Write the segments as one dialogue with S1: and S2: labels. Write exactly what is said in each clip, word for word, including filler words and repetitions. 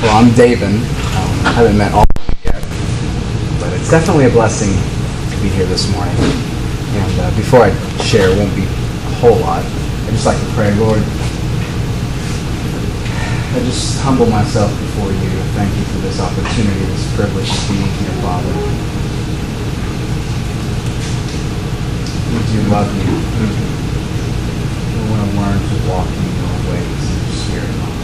S1: Well, I'm David. Um, I haven't met all of you yet, but it's definitely a blessing to be here this morning. And uh, before I share, it won't be a whole lot. I'd just like to pray, Lord. I just humble myself before you. Thank you for this opportunity, this privilege of being here, Father. We do love you. We want to learn to walk in your ways in your spirit, Father.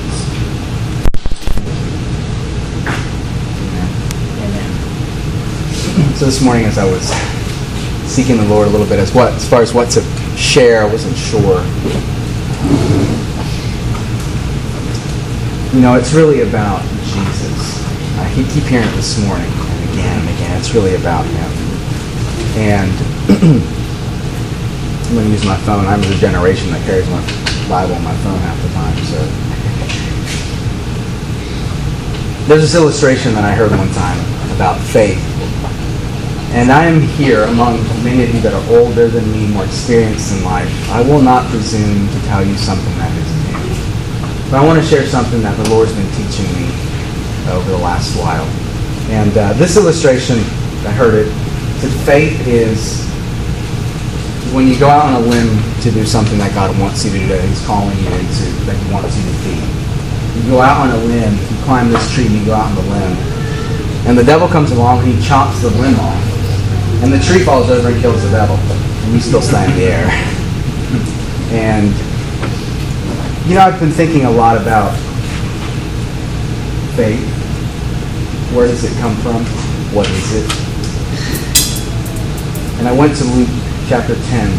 S1: Amen. Amen. So this morning, as I was seeking the Lord a little bit as what, as far as what to share, I wasn't sure. You know, it's really about Jesus. I keep, keep hearing it this morning and again and again. It's really about him. And I'm going to use my phone. I'm the generation that carries my Bible on my phone half the time. So there's this illustration that I heard one time about faith. And I am here among many of you that are older than me, more experienced in life. I will not presume to tell you something that is new. But I want to share something that the Lord's been teaching me over the last while. And uh, this illustration, I heard it, that faith is when you go out on a limb to do something that God wants you to do, that he's calling you into, that he wants you to be. You go out on a limb, you climb this tree, and you go out on the limb. And the devil comes along and he chops the limb off. And the tree falls over and kills the devil. And you still stay in the air. And, you know, I've been thinking a lot about faith. Where does it come from? What is it? And I went to Luke chapter ten,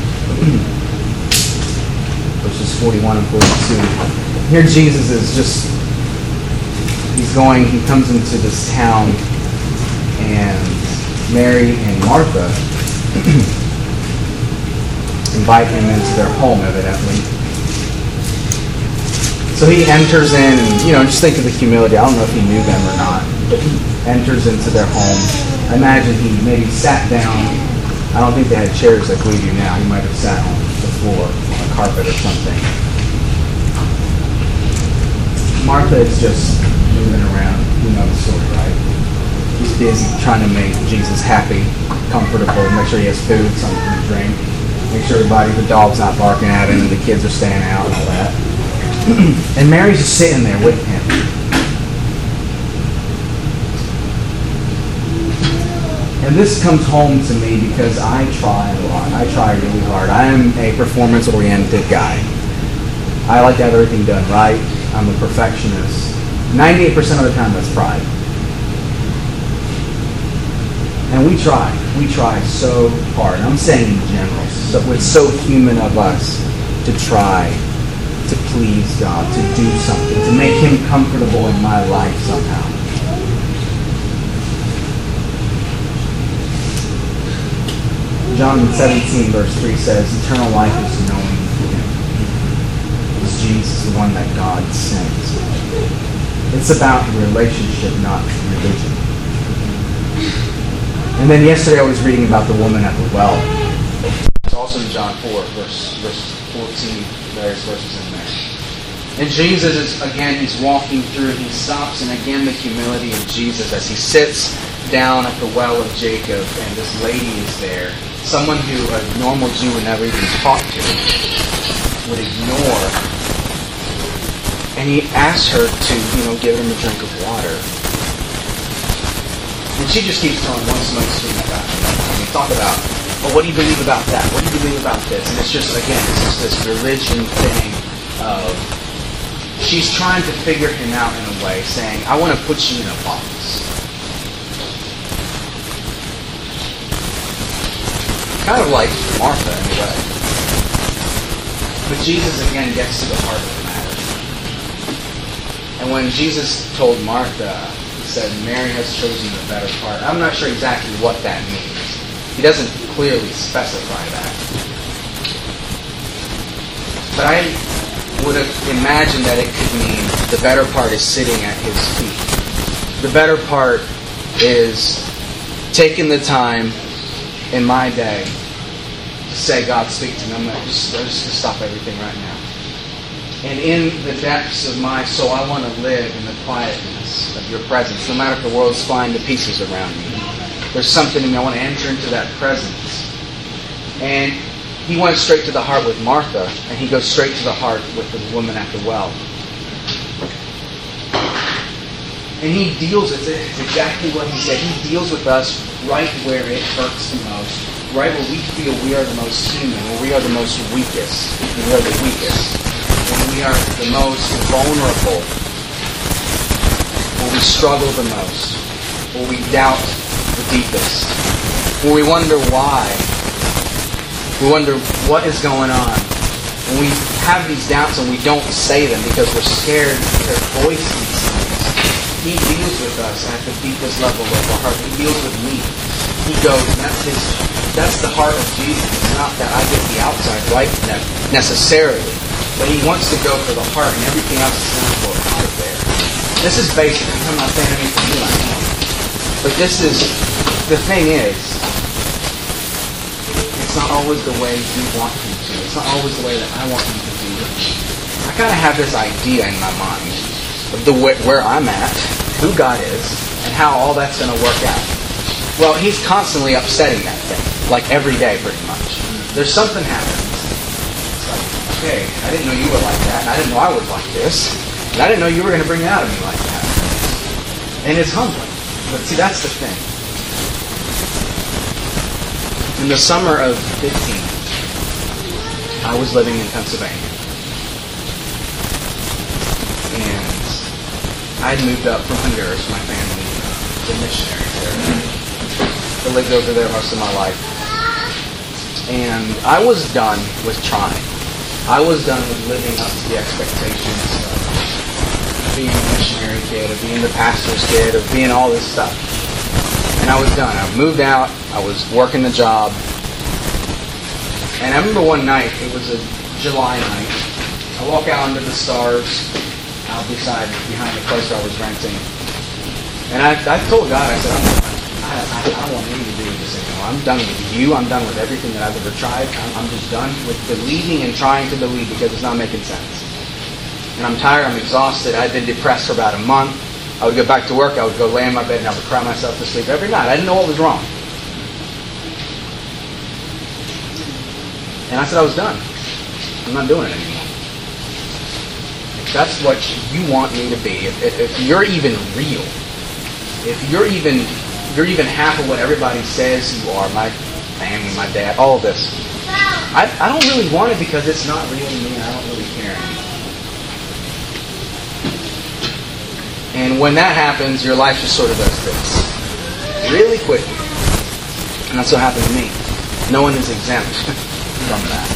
S1: verses forty-one and forty-two. Here Jesus is just, he's going, he comes into this town, and Mary and Martha invite him into their home, evidently. So he enters in, and, you know, just think of the humility. I don't know if he knew them or not, but he enters into their home. I imagine he maybe sat down. I don't think they had chairs like we do now. He might have sat on the floor, on a carpet or something. Martha is just moving around. You know the story, right? He's busy trying to make Jesus happy, comfortable, make sure he has food, something to drink, make sure everybody, the dog's not barking at him and the kids are staying out and all that. And Mary's just sitting there with him. And this comes home to me because I try a lot. I try really hard. I am a performance-oriented guy. I like to have everything done right. I'm a perfectionist. ninety-eight percent of the time, that's pride. And we try. We try so hard. I'm saying in general. So it's so human of us to try to please God, to do something, to make him comfortable in my life somehow. John seventeen, verse three says, eternal life is knowing him. It's Jesus, the one that God sent. It's about relationship, not religion. And then yesterday I was reading about the woman at the well. It's also in John four, verse, verse fourteen, various verses in there. And Jesus is, again, he's walking through, he stops, and again the humility of Jesus as he sits down at the well of Jacob, and this lady is there. Someone who a normal Jew would never even talk to, would ignore. And he asks her to, you know, give him a drink of water. And she just keeps throwing one smoke screen at that. And we talk about, well, what do you believe about that? What do you believe about this? And it's just, again, it's just this religion thing of, she's trying to figure him out in a way, saying, I want to put you in a box. Kind of like Martha in a way. But Jesus, again, gets to the heart of the matter. And when Jesus told Martha, he said, Mary has chosen the better part. I'm not sure exactly what that means. He doesn't clearly specify that. But I would have imagined that it could mean the better part is sitting at his feet. The better part is taking the time in my day to say, God, speak to me. I'm going to just, just stop everything right now. And in the depths of my soul, I want to live in the quietness of your presence, no matter if the world's flying to pieces around me. There's something in me. I want to enter into that presence. And he went straight to the heart with Martha, and he goes straight to the heart with the woman at the well. And he deals with it. It's exactly what he said. He deals with us right where it hurts the most, right where we feel we are the most human, where we are the most weakest, when we are the weakest, when we are the most vulnerable, when we struggle the most, when we doubt the deepest, when we wonder why, we wonder what is going on. When we have these doubts and we don't say them because we're scared to voice these things, he deals with us at the deepest level of our heart. He deals with me. He goes, and that's his, that's the heart of Jesus. It's not that I get the outside right necessarily, but he wants to go for the heart, and everything else is going for out of there. This is basic. I'm not saying anything new, I know. But this is, the thing is, it's not always the way you want him to. It's not always the way that I want him to do it. I kind of have this idea in my mind of the way, where I'm at, who God is, and how all that's going to work out. Well, he's constantly upsetting that thing, like every day pretty much. There's something happening. It's like, okay, I didn't know you were like that, and I didn't know I was like this, and I didn't know you were going to bring it out of me like that. And it's humbling. But see, that's the thing. In the summer of fifteen, I was living in Pennsylvania. And I had moved up from Honduras. My family was a missionary there. I lived over there most of my life. And I was done with trying. I was done with living up to the expectations of being a missionary kid, of being the pastor's kid, of being all this stuff. And I was done. I moved out. I was working the job. And I remember one night, it was a July night. I walk out under the stars out beside, behind the place where I was renting. And I, I told God, I said, I'm done. I, I, I don't want anything to do with this anymore. I'm done with you. I'm done with everything that I've ever tried. I'm, I'm just done with believing and trying to believe because it's not making sense. And I'm tired. I'm exhausted. I'd been depressed for about a month. I would go back to work. I would go lay in my bed and I would cry myself to sleep every night. I didn't know what was wrong. And I said I was done. I'm not doing it anymore. If that's what you want me to be, if, if, if you're even real, if you're even you're even half of what everybody says you are, my family, my dad, all of this, I, I don't really want it because it's not real to me and I don't really care anymore. And when that happens, your life just sort of does this. Really quickly. And that's what happened to me. No one is exempt from that.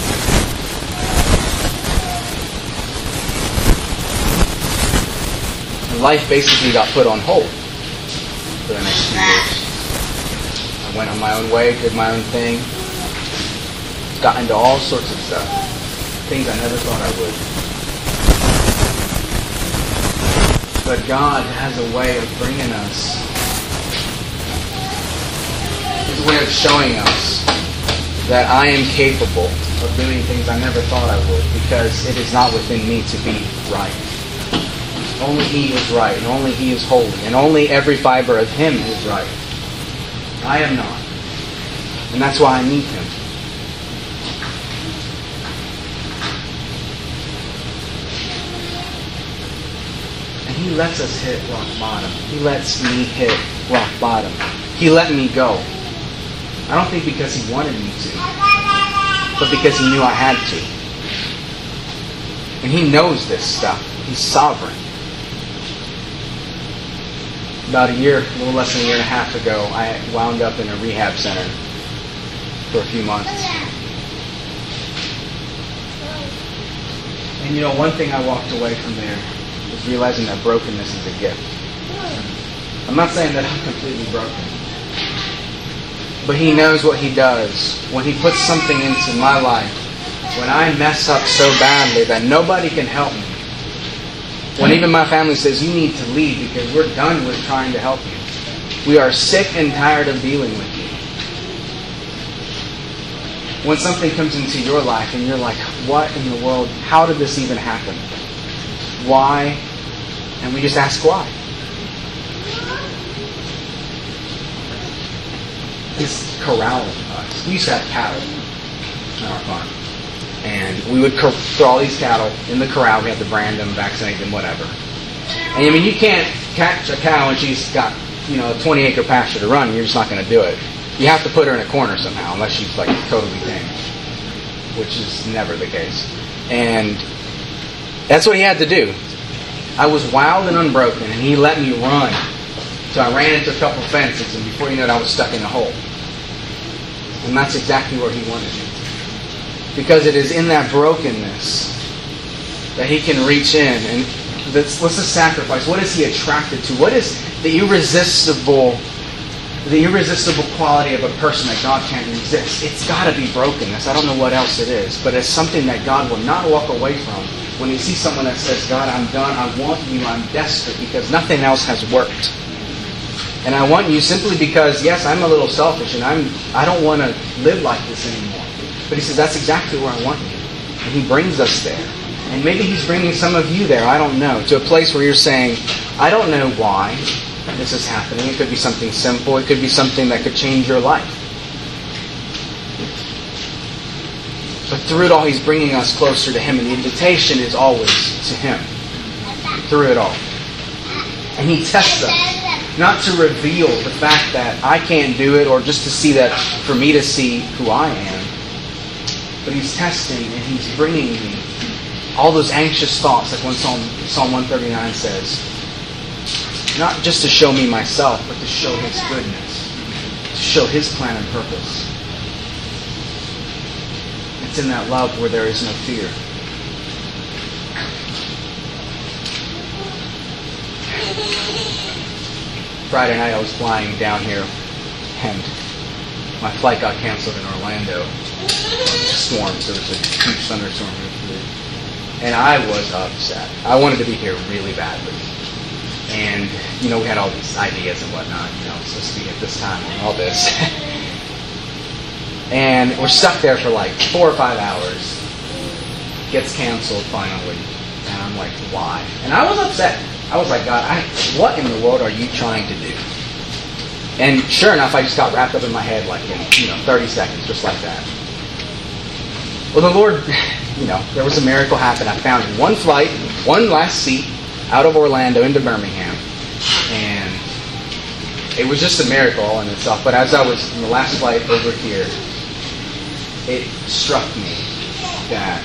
S1: Life basically got put on hold for the next few years. I went on my own way, did my own thing, got into all sorts of stuff. Things I never thought I would. But God has a way of bringing us, His way of showing us that I am capable of doing things I never thought I would because it is not within me to be right. Only He is right, and only He is holy, and only every fiber of Him is right. I am not. And that's why I need Him. And He lets us hit rock bottom. He lets me hit rock bottom. He let me go. I don't think because He wanted me to, but because He knew I had to. And He knows this stuff. He's sovereign. About a year, a little less than a year and a half ago, I wound up in a rehab center for a few months. And you know, one thing I walked away from there was realizing that brokenness is a gift. I'm not saying that I'm completely broken. But He knows what He does. When He puts something into my life, when I mess up so badly that nobody can help me, when even my family says, you need to leave because we're done with trying to help you. We are sick and tired of dealing with you. when something comes into your life and you're like, what in the world? How did this even happen? Why? And we just ask why. He's corralling us. We used to have cattle on our farm. And we would cor- throw all these cattle in the corral. We had to brand them, vaccinate them, whatever. And I mean, you can't catch a cow and she's got, you know, a twenty acre pasture to run. You're just not going to do it. You have to put her in a corner somehow, unless she's like totally tame, which is never the case. And that's what he had to do. I was wild and unbroken, and he let me run. So I ran into a couple fences, and before you know it, I was stuck in a hole. And that's exactly where he wanted me. Because it is in that brokenness that he can reach in. And this, what's the sacrifice? What is he attracted to? What is the irresistible, the irresistible quality of a person that God can't resist? It's got to be brokenness. I don't know what else it is. But it's something that God will not walk away from. When you see someone that says, God, I'm done. I want you. I'm desperate because nothing else has worked. And I want you simply because, yes, I'm a little selfish and I'm, I don't want to live like this anymore. But he says, that's exactly where I want you. And he brings us there. And maybe he's bringing some of you there, I don't know, to a place where you're saying, I don't know why this is happening. It could be something simple. It could be something that could change your life. But through it all, he's bringing us closer to him. And the invitation is always to him. Through it all. And he tests us. Not to reveal the fact that I can't do it or just to see that, for me to see who I am. But he's testing and he's bringing me all those anxious thoughts, like when Psalm, Psalm one thirty-nine says, not just to show me myself, but to show his goodness, to show his plan and purpose. It's in that love where there is no fear. Friday night I was flying down here and my flight got canceled in Orlando. Storms. There was a huge thunderstorm. And I was upset. I wanted to be here really badly. And, you know, we had all these ideas and whatnot. You know, it's supposed to be at this time and all this. And we're stuck there for like four or five hours. Gets canceled finally. And I'm like, why? And I was upset. I was like, God, I, what in the world are you trying to do? And sure enough, I just got wrapped up in my head like in, you know, thirty seconds, just like that. Well, the Lord, you know, there was a miracle happen. I found one flight, one last seat out of Orlando into Birmingham. And it was just a miracle all in itself. But as I was in the last flight over here, it struck me that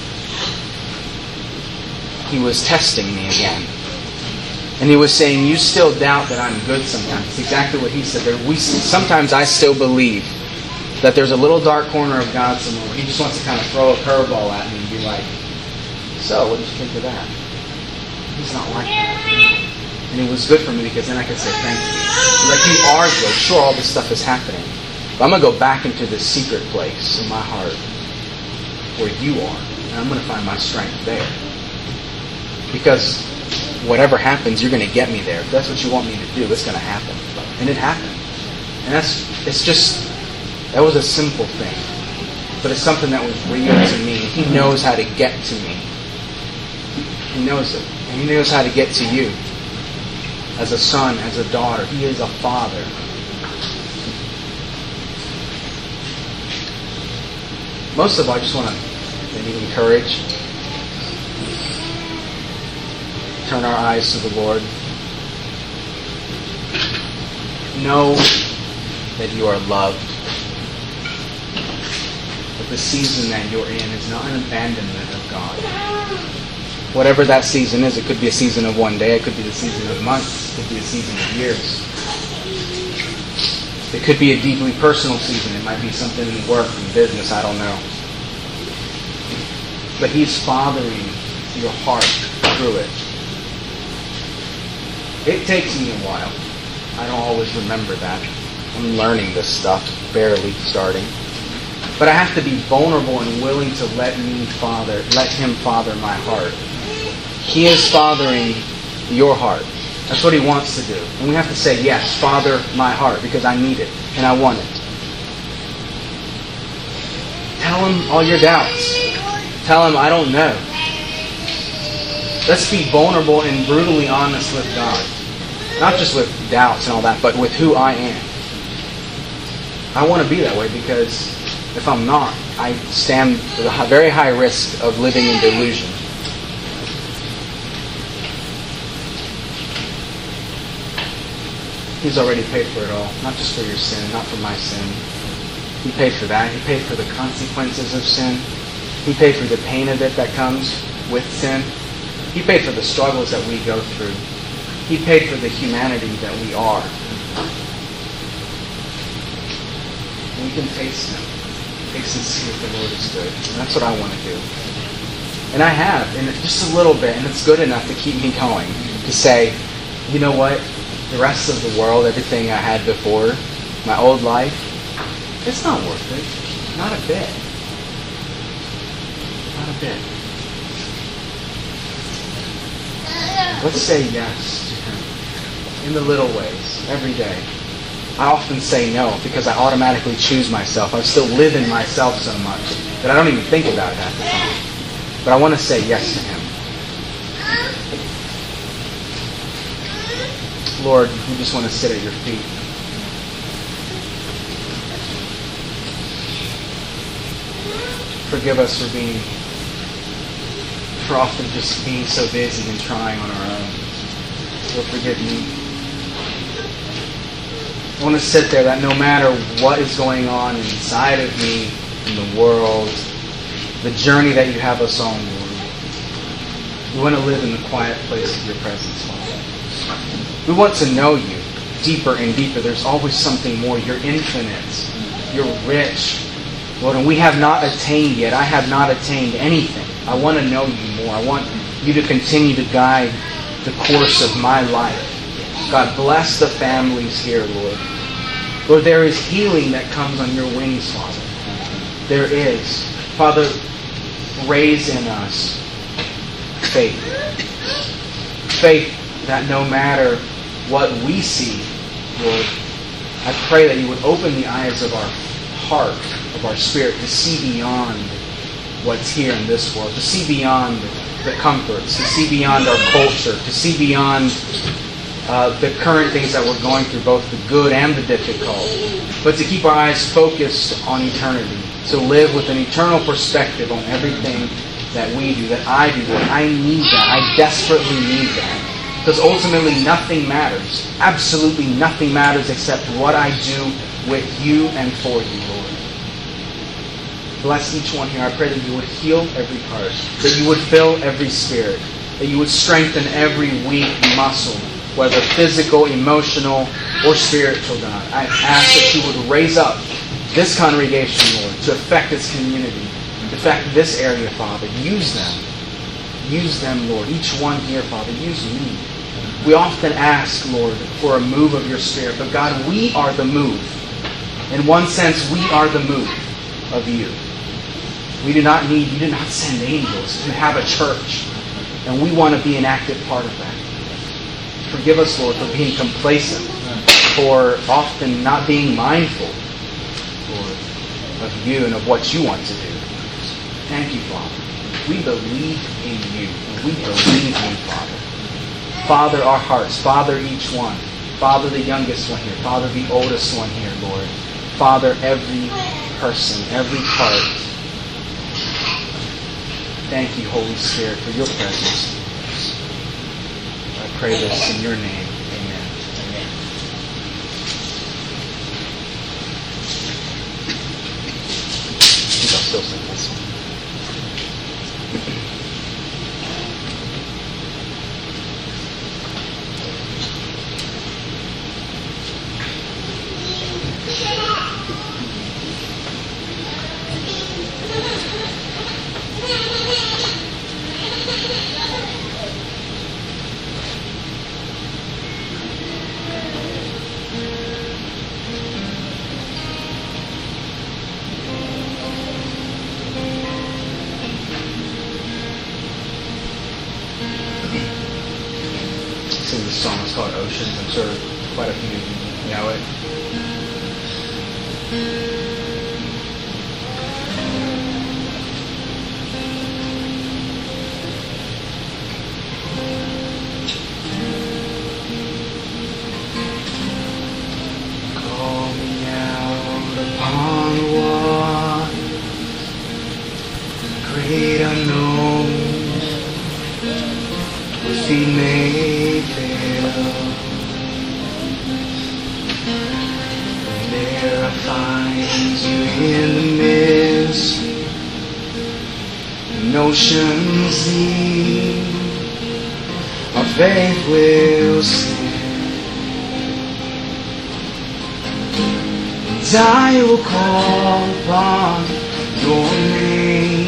S1: he was testing me again. And he was saying, you still doubt that I'm good sometimes. It's exactly what he said. There, we, sometimes I still believe that there's a little dark corner of God somewhere where he just wants to kind of throw a curveball at me and be like, so, what did you think of that? He's not like that. And it was good for me because then I could say thank you. Like, you are good. Sure, all this stuff is happening. But I'm going to go back into this secret place in my heart where you are. And I'm going to find my strength there. Because whatever happens, you're going to get me there. If that's what you want me to do, it's going to happen. And it happened. And that's, it's just, that was a simple thing. But it's something that was real to me. He knows how to get to me. He knows it. And he knows how to get to you. As a son, as a daughter. He is a father. Most of all, I just want to maybe encourage. Turn our eyes to the Lord. Know that you are loved. That the season that you're in is not an abandonment of God. Whatever that season is, it could be a season of one day, it could be the season of months, it could be a season of years. It could be a deeply personal season. It might be something in work and business, I don't know. But He's fathering your heart through it. It takes me a while. I don't always remember that. I'm learning this stuff, barely starting. But I have to be vulnerable and willing to let me father, let Him father my heart. He is fathering your heart. That's what He wants to do. And we have to say, yes, father my heart, because I need it and I want it. tell him all your doubts. Tell him, I don't know. Let's be vulnerable and brutally honest with God. Not just with doubts and all that, but with who I am. I want to be that way because if I'm not, I stand at a very high risk of living in delusion. He's already paid for it all. Not just for your sin, not for my sin. He paid for that. He paid for the consequences of sin. He paid for the pain of it that comes with sin. He paid for the struggles that we go through. He paid for the humanity that we are. We can taste Him. Taste and see if the Lord is good. And that's what I want to do. And I have, and just a little bit, and it's good enough to keep me going. To say, you know what? The rest of the world, everything I had before, my old life, it's not worth it. Not a bit. Not a bit. Let's say yes to Him in the little ways, every day. I often say no because I automatically choose myself. I still live in myself so much that I don't even think about it half the time. But I want to say yes to Him. Lord, we just want to sit at your feet. Forgive us for being, for often just being so busy and trying on our own. Lord, forgive me. I want to sit there that no matter what is going on inside of me, in the world, the journey that you have us on, Lord, we want to live in the quiet place of your presence, Father. We want to know you deeper and deeper. There's always something more. You're infinite. You're rich. Lord, and we have not attained yet. I have not attained anything. I want to know you more. I want you to continue to guide the course of my life. God, bless the families here, Lord. Lord, there is healing that comes on your wings, Father. There is. Father, raise in us faith. Faith that no matter what we see, Lord, I pray that you would open the eyes of our heart, of our spirit, to see beyond what's here in this world, to see beyond the comforts, to see beyond our culture, to see beyond uh, the current things that we're going through, both the good and the difficult, but to keep our eyes focused on eternity, to live with an eternal perspective on everything that we do, that I do, that I need that, I desperately need that. Because ultimately nothing matters. Absolutely nothing matters except what I do with you and for you, Lord. Bless each one here. I pray that you would heal every heart, that you would fill every spirit, that you would strengthen every weak muscle, whether physical, emotional, or spiritual, God. I ask that you would raise up this congregation, Lord, to affect this community, to affect this area, Father. Use them. Use them, Lord. Each one here, Father. Use me. We often ask, Lord, for a move of your Spirit. But God, we are the move. In one sense, we are the move of you. We do not need, you did not send angels to have a church. And we want to be an active part of that. Forgive us, Lord, for being complacent, for often not being mindful, Lord, of you and of what you want to do. Thank you, Father. We believe in you. We believe in you, Father. Father our hearts. Father each one. Father the youngest one here. Father the oldest one here, Lord. Father every person, every part. Thank you, Holy Spirit, for your presence. I pray this in your name. Amen. Amen. I think I'll still sing this one. This song is called Oceans. I'm sure quite a few of you know it. feet may fail, and there I find you in the mystery. When oceans deep, our faith will stand, and I will call upon your name.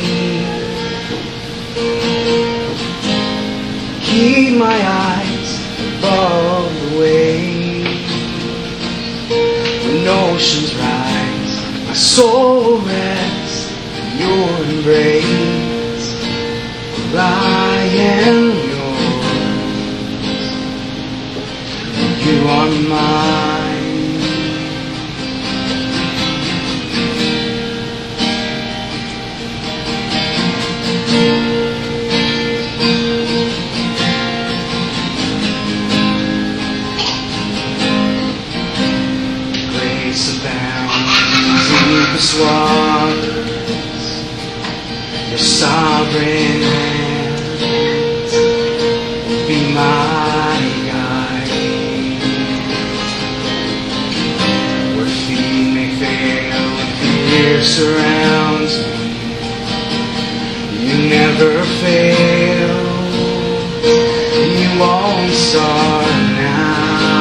S1: Keep my eyes above the waves. When oceans rise, my soul will rest in your embrace. For I am yours, you are mine. Deepest waters, your sovereign hand be my guide. Where feet may fail and fear surrounds me, you never fail, and you won't start now.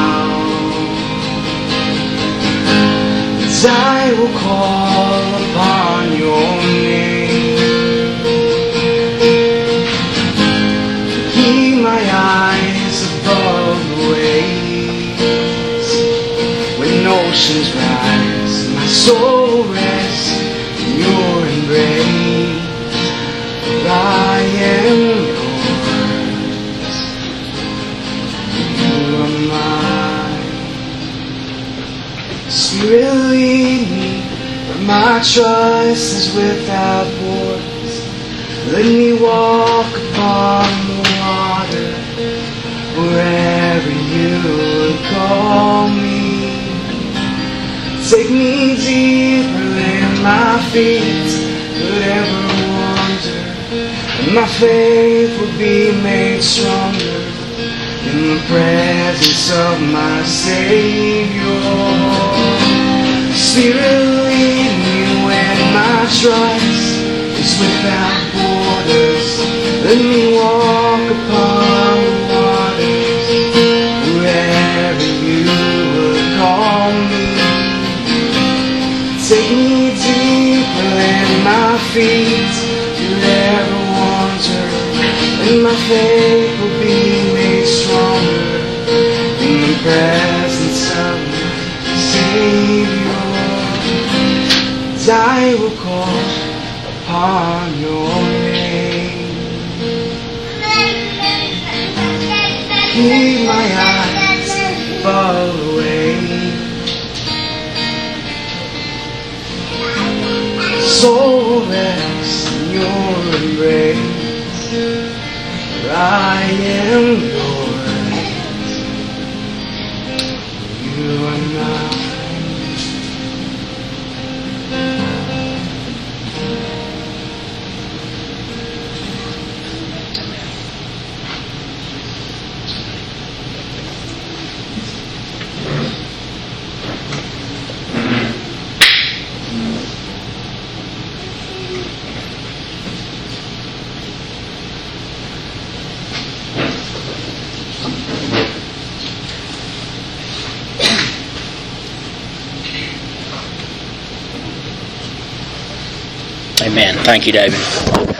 S1: I will call upon your name. Keep my eyes above the waves. When oceans rise, my soul rests in your embrace. For I am yours, you are mine. Spirit, lead me where my trust is without borders. Let me walk upon the water wherever you would call me. Take me deeper than my feet could ever wander, and my faith will be made stronger in the presence of my Savior. Spirit, lead me when my trust is without borders. Let me walk upon the waters wherever you would call me. Take me deeper than my feet could ever wander, and my faith will be made stronger in the presence of my Savior. I will call upon your name. Keep my eyes above the waves. Soul rests in your embrace. For I am yours, you are mine.
S2: Amen. Thank you, David.